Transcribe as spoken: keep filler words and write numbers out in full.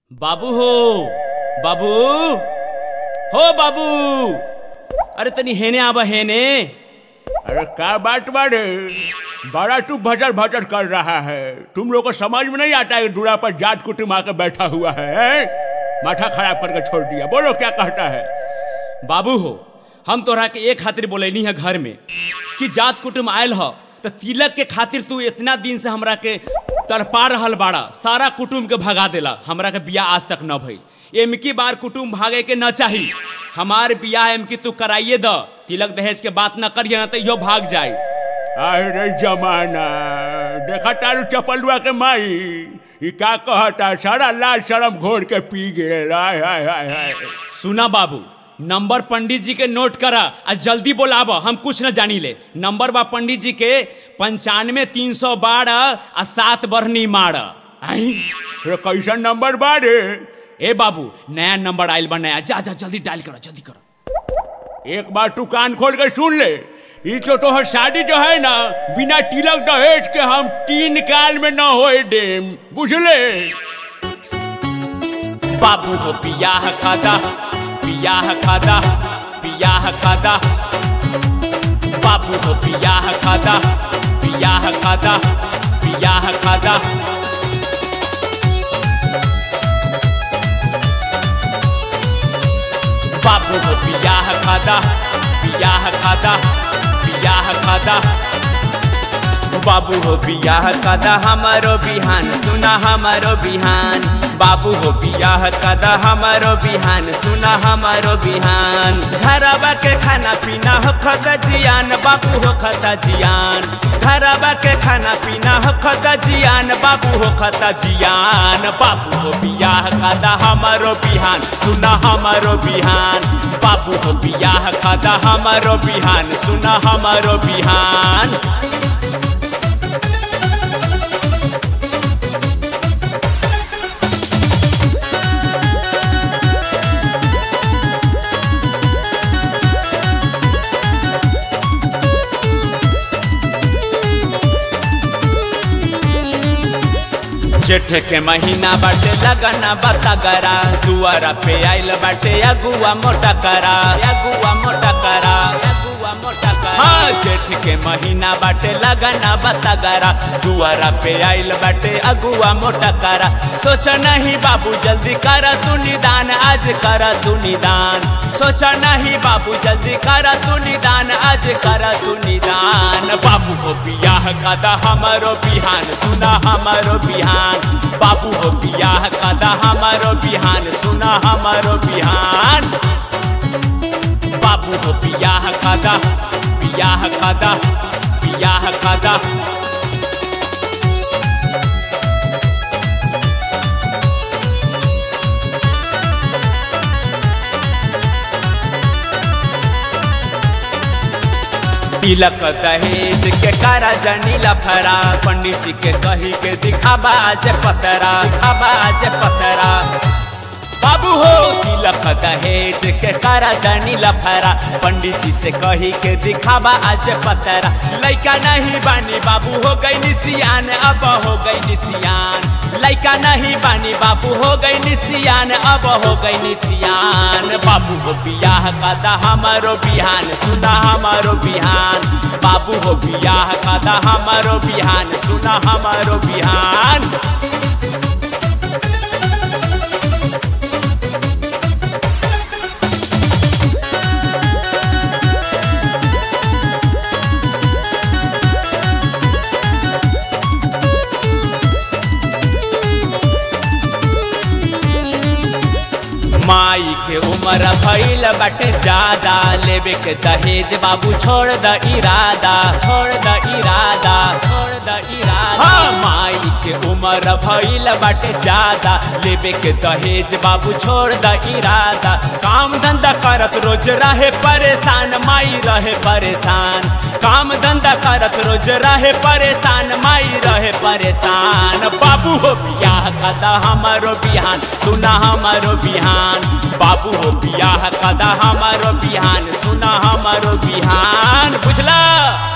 बाबू हो बाबू हो बाबू। अरे तनी हेने आवा हेने। अरे क्या बात बारे, बड़ा तू भटर भटर कर रहा है। तुम लोग को समझ में नहीं आता है दूरा पर जाट कुटुम आकर बैठा हुआ है, माथा खराब करके छोड़ दिया। बोलो क्या कहता है। बाबू हो हम तोरा के एक खातिर बोलैनी है घर में कि जात कुटुम आयल हो तो तिलक के खातिर तू इतना दिन से हमरा के तड़पा रहल बाड़ा, सारा कुटुम के भगा देला, हमरा के बियाह आज तक न भइल। एमकी बार कुटुम भागे के न चाही, हमार बियाह एमकी तू कराइए द। तिलक दहेज के बात न करिए ना तो यो भाग जाए। अरे जमाना देखा तारू चपलुआ के माई ये क्या कहता, सारा लाल शरम घोर के पी गए। हाय हाय हाय हाय। सुना बाबू, नंबर पंडित जी के नोट करा आज जल्दी बोलाब, हम कुछ न जानी ले। नंबर बा पंडित जी के पंचानवे तीन सौ बारह आ सात बरनी मार। कैसा नंबर बारे। ए बाबू नया नंबर आयल बा नया, जा जा जल्दी डायल करो जल्दी करो। एक बार तू कान खोल के सुन ले, ये तो तोहर शादी जो है ना बिना तिलक दहेज के हम तीन काल में न होए देम, बुझले। बाबू हो बियाह खादा बियाह खादा बियाह खादा, बाबू हो बियाह खादा बियाह खादा बियाह खादा। बाबू हो बियाह खादा बियाह खादा बियाह खादा। बाबू हो बियाह कादा हमारो बिहान, सुना हमारो बिहान। बाबू हो बियाह कादा हमारो बिहान, सुना हमारो बिहान। घरवा के खाना पीना हो खता जियान, बाबू हो खता जियान। घरवा के खाना पीना हो खता जियान, बाबू हो खता जियान। बाबू हो बियाह कादा हमारो बिहान, सुना हमारो बिहान। बाबू हो बियाह कादा हमारो बिहान, सुना हमारो बिहान। जेठ के महीना बाटे लगना बतगरा, दुआरा पे आइल बाटे अगुआ मोटा करा, अगुआ मोटा करा, अगुआ मोटा करा। हाँ जेठ के महीना बाटे लगना बतगरा, दुआरा पे आइल बाटे अगुआ मोटा करा। सोचा नहीं बाबू जल्दी कर तू निदान, आज कर तू निदान। सोचा नहीं बाबू जल्दी कर तू निदान, आज कर तू निदान। बाबू हो बियाह कादा हमारो बिहान, सुना हमारो बिहान। बाबू हो बियाह कादा हमारो बिहान, सुना हमारो बिहान। बाबू हो बियाह कादा बियाह कादा बियाह कादा। तिलक दहेज के कारा जनी लफरा, पंडित जी के कही के दिखाबा आज पतरा, दिखाबा आज पतरा। बाबू हो तिलक दहेज के कारा जनी लफरा, पंडित जी से कही के दिखाबा आज पतरा। लइका नहीं बानी बाबू हो गई निसियान, अब हो गई निसियान। लइका नहीं बानी बाबू हो गई निसियान, अब हो गई निसियान। बाबू हो बियाह कादा हमारो बिहान, सुना हमारो बिहान। बाबू हो बियाह कादा हमारो बिहान, सुना हमारो बिहान। माई के उम्र भइल बाटे ज्यादा, लेवे के दहेज बाबू छोड़ द इरादा, छोड़ द इरादा, छोड़ द इरादा। हाँ माई के उम्र भइल बाटे ज्यादा, लेवे के दहेज बाबू छोड़ द इरादा। काम धंधा करत रोज रहे परेशान, माई रहे परेशान। काम धंधा करत रोज रहे परेशान, माई रहे परेशान। बाबू हो बियाह कादा हमारो बिहान, सुना हमारो बिहान। बाबू हो बियाह कादा हमारो बिहान, सुना हमारो बिहान, बुझला।